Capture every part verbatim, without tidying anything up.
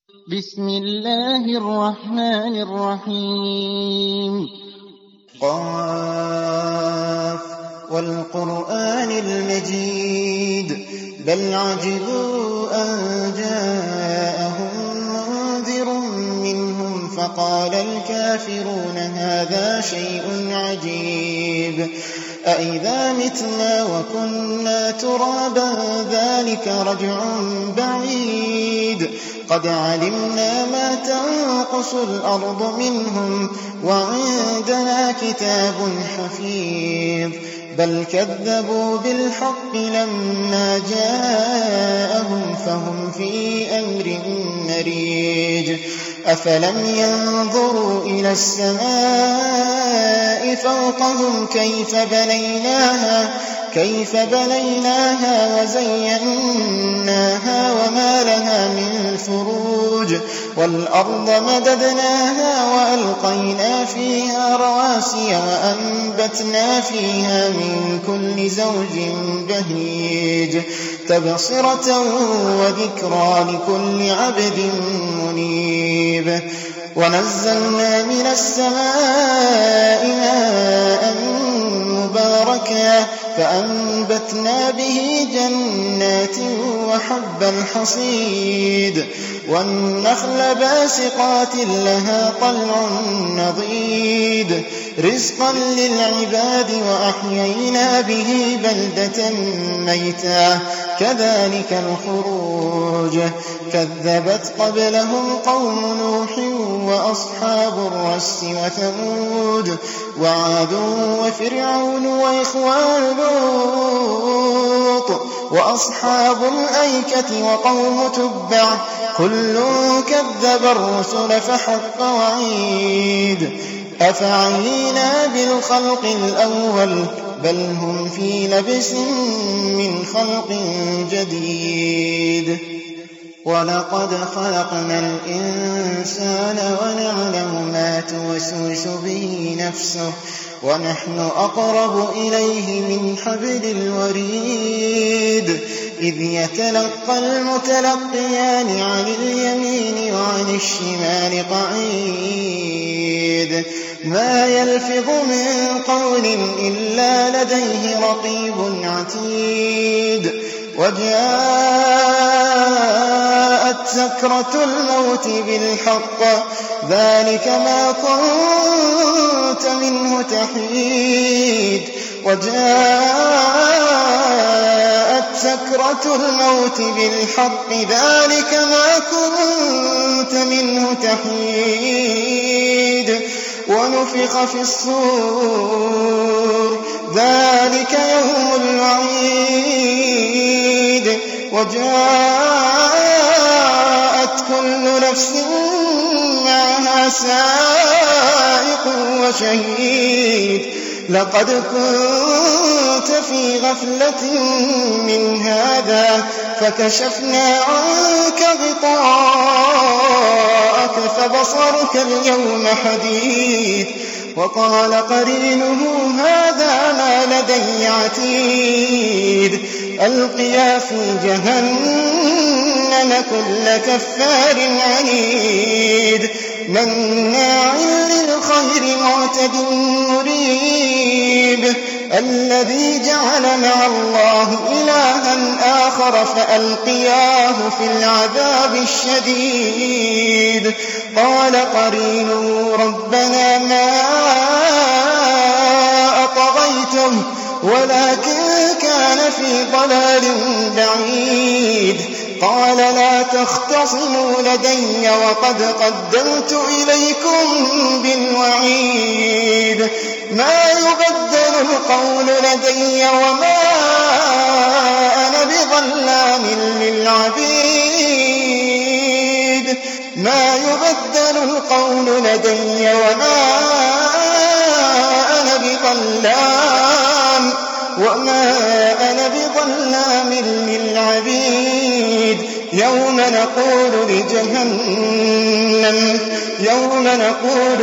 بسم الله الرحمن الرحيم قاف والقرآن المجيد بل عجبوا أن جاءهم منذر منهم فقال الكافرون هذا شيء عجيب أإذا متنا وكنا ترابا ذلك رجع بعيد قد علمنا ما تنقص الأرض منهم وعندنا كتاب حفيظ بل كذبوا بالحق لما جاءهم فهم في أمر مريج أفلم ينظروا إلى السماء فوقهم كيف بنيناها كيف بنيناها وزيناها وما لها من فروج والأرض مددناها وألقينا فيها رواسي وأنبتنا فيها من كل زوج بهيج تبصرة وذكرى لكل عبد منيب ونزلنا من السماء ماء مباركا فأنبتنا به جنات وحب الحصيد والنخل باسقات لها طلع نضيد رزقا للعباد وأحيينا به بلدة ميتا كذلك الخروج كذبت قبلهم قوم نوح وأصحاب الرس وثمود وعاد وفرعون وإخوان لوط وأصحاب الأيكة وقوم تبع كل كذب الرسل فحق وعيد أفعينا بالخلق الأول بل هم في لبس من خلق جديد ولقد خلقنا الإنسان ونعلم ما توسوس به نفسه ونحن أقرب إليه من حبل الوريد إذ يتلقى المتلقيان عن اليمين وعن الشمال قعيد ما يلفظ من قول إلا لديه رقيب عتيد وجاءت سكرة الموت بالحق ذلك ما كنت منه تحيد وجاءت سكرة الموت بالحق ذلك ما كنت منه تحيد ونفخ في الصور ذلك يوم الوعيد وجاءت كل نفس معها سائق وشهيد لقد كنت في غفلة من هذا فكشفنا عنك غطاءك فبصرك اليوم حديد وقال قرينه هذا ما لدي عتيد ألقيا في جهنم كل كفار عنيد مناع للخير معتد مريب الذي جعل مع الله إلها آخر فألقياه في العذاب الشديد قال قرينه ربنا ما أطغيته ولكن كان في ضلال بعيد قال لا تختصموا لدي وقد قدمت إليكم بالوعيد ما يبدل القول لدي وما أنا بظلام للعبيد ما يبدل القول لدي وما أنا بظلام وما أنا بظلام للعبيد يوم نقول لجهنم يوم نقول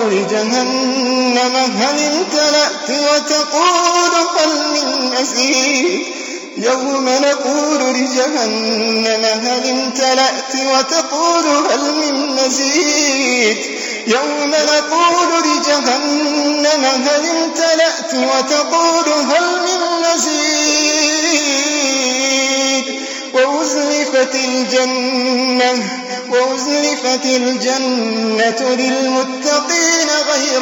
لجهنم هل امتلأت وتقول هل من مزيد يوم نقول لجهنم هل امتلأت وتقول هل من مزيد يوم نقول لجهنم هل امتلأت وتقول هل من مزيد وأزلفت الجنة وأزلفت الجنة للمتقين غير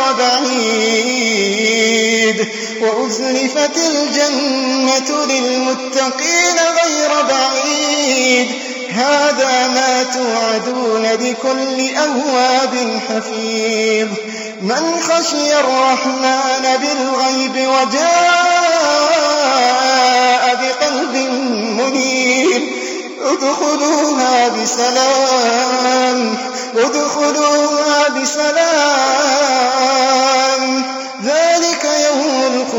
بعيد وأزلفت الجنة للمتقين غير بعيد هذا ما توعدون لكل أواب حفيظ من خشي الرحمن بالغيب وجاء بقلب منيب ادخلوها بسلام ادخلوها بسلام ذلك يوم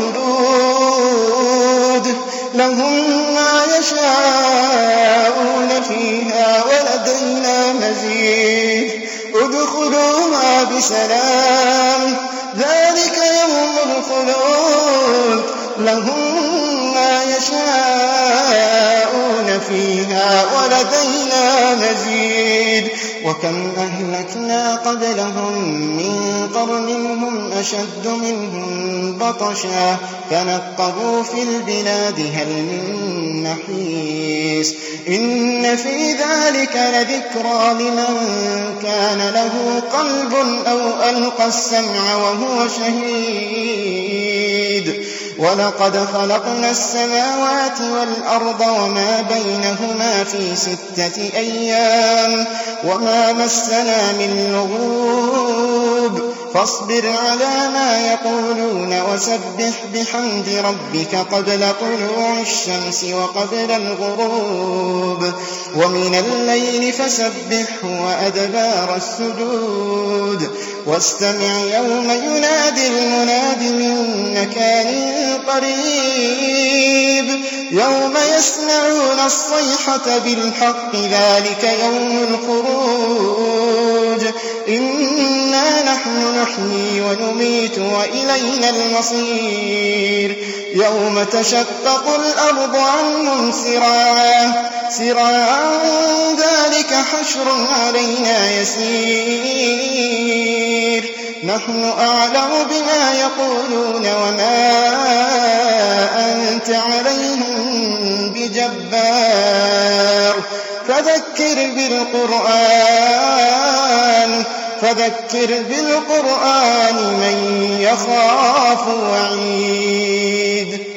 الخلود لهم ما يشاءون فيها ولدينا مزيد ادخلوها بسلام ذلك يوم الخلود لهم ما يشاءون فيها ولدينا مزيد وكم أهلكنا قبلهم من قرن هم أشد منهم بطشا فنقبوا في البلاد هل من محيص إن في ذلك لذكرى لمن كان له قلب أو ألقى السمع وهو شهيد ولقد خلقنا السماوات والأرض وما بينهما في ستة أيام وما مسنا من لغوب فاصبر على ما يقولون وسبح بحمد ربك قبل طلوع الشمس وقبل الغروب ومن الليل فسبحه وأدبار السجود واستمع يوم ينادي المناد من مكان قريب يوم يسمعون الصيحة بالحق ذلك يوم الخروج إنا نحن نحيي ونميت وإلينا المصير يوم تشقق الأرض عنهم سراعا سراعا ذلك حشر علينا يسير نحن أعلم بما يقولون وما أنت عليهم بجبار فذكر بالقرآن فذكر بالقرآن من يخاف وعيد